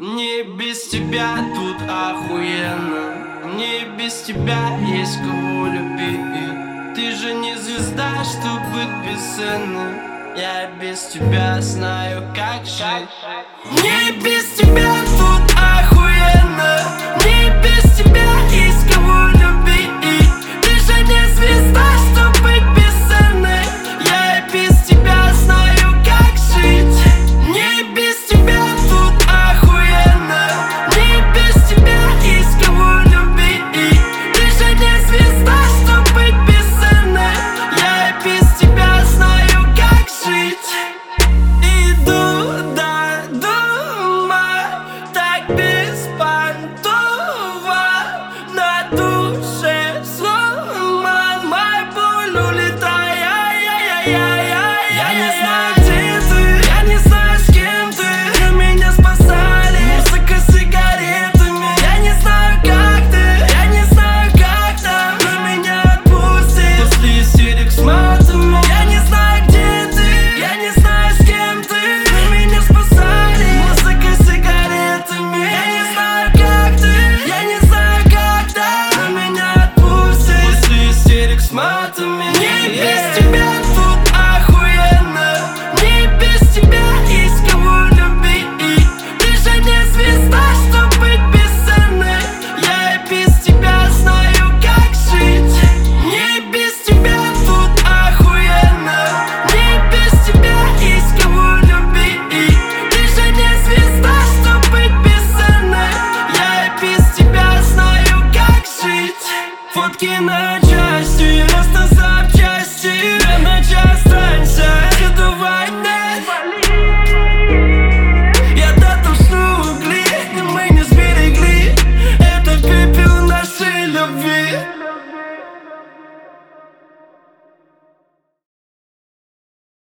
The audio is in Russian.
Мне без тебя тут охуенно. Мне без тебя есть кого любить. Ты же не звезда, чтоб быть бесценной. Я без тебя знаю, как жить. Мне без